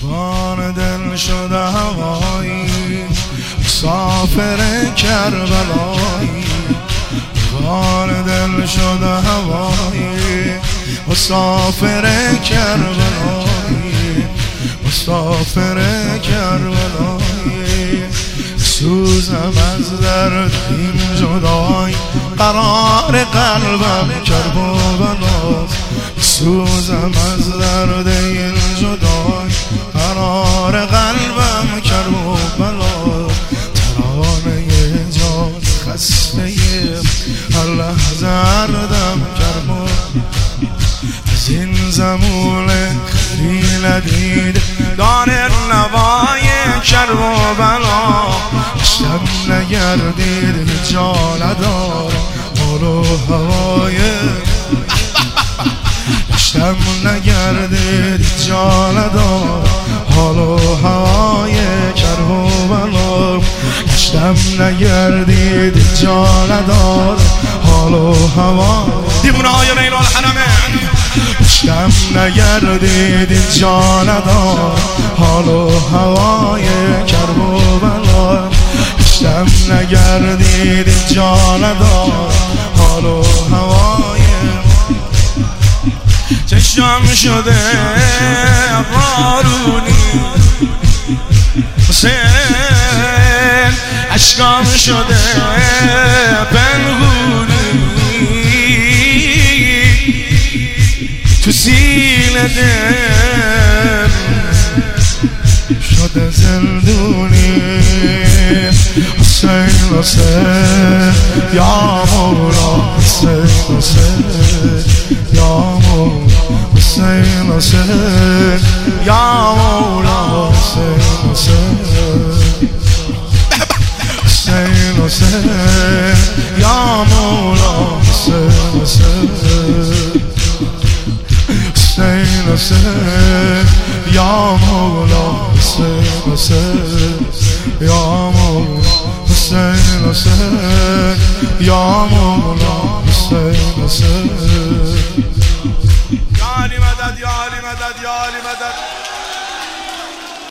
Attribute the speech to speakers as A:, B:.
A: جوان دل شده هوایی مسافر کربلایی جوان دل شده هوایی مسافر کربلایی مسافر کربلایی سوزم از درد این جدایی قرار قلبم کربلاست سوزم از درد این جدایی قرار قلبم کربلاست ترانه جان خسته هر لحظه هردم کربلاست از این زمون خیلی ندید دانه نوای کربلا شم نگردید جا ندار حال و هوای شم نگردید جا ندار حال و هوای کربلا شم نگردید جا ندار حال و هوا دیوونه های لیلا الحرمه شم نگردید جا ندار حال و هوای کربلا شم نگردید جا ندار حال و هوای چشم شده بارونی حسین اشکام شده پنهونی تو سینه دل شده زندونی حسین حسین یا مولا حسین حسین یا مولا حسین حسین یا مولا حسین حسین حسین حسین یا مولا حسین حسین حسین حسین یا مولا حسین حسین یا مولا حسین حسین یا مولا حسین حسین یا علی مدد یا علی مدد یا علی مدد